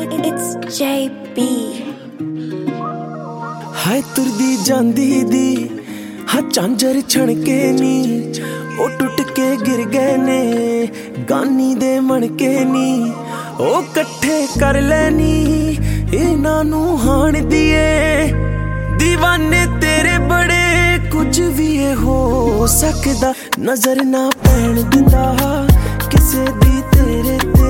It's JB। हाय तुरदी जांदी दी हा झांझर छणके नी ओ टुट के गिर गए ने गानी दे मणके नी ओ कट्ठे कर लैनी इन्हां नू हाण दिए दीवाने तेरे बड़े कुछ भी हो सकदा नजर ना पैण दिंदा किसे दी तेरे ते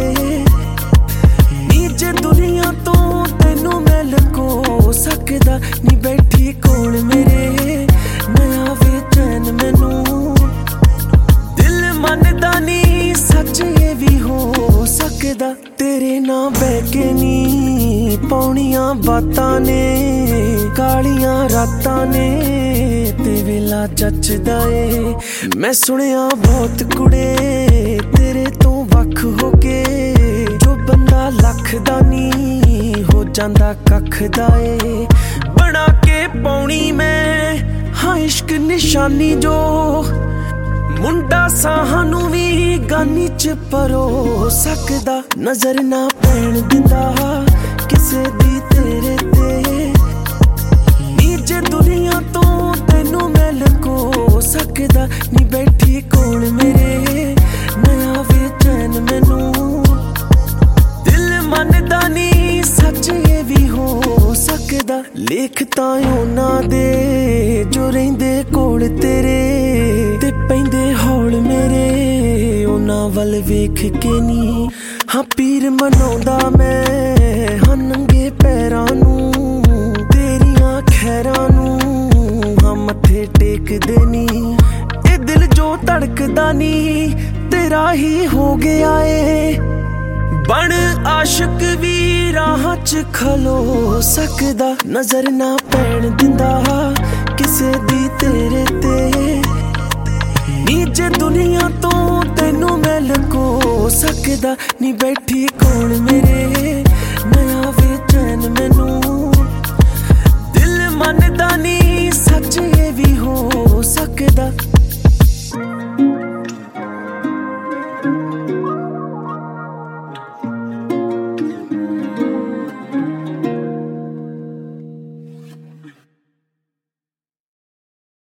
नीचे दुनिया तो तेनू मैं लको सकदा नी बैठी कोल मेरे नया वे चैन मैनू दिल मनदा नी सच ये भी हो सकदा तेरे ना बैके नी पौनियां बातां ने कालियां रातां ने ते वेला जचदा ए मैं सुनिया बहुत कुड़े तेरे तो वख हो के जो बंदा लख दा नी हो जांदा कख दा ए बना के पौनी मैं हाँ इश्क निशानी जो मुंडा साहानू भी गानी च परो सकदा नजर ना पैण दिंदा किसे दी तेरे ते नीचे दुनिया तो तेनू मैं लको सकदा नी बैठी कोल मेरे नया वे चैन मैनू दिल मनदा नी सच ये भी हो सकदा लेख तां उन्हां दे जो रहिंदे कोल तेरे ते पैंदे हौल मेरे उन्हां वल वेख के नी हाँ पीर मनाउंदा मैं हाँ नंगे पैरां नू तेरियां खैरां नू हाँ मत्थे टेकदे नी ए दिल जो धड़कदा नी तेरा ही हो गया ए बन आशिक भी राह च खलो सकदा नजर ना पैण दिंदा किसे दी तेरे ते नीचे दुनिया तो तेनू मैं लको सकदा नी बैठी कोल मेरे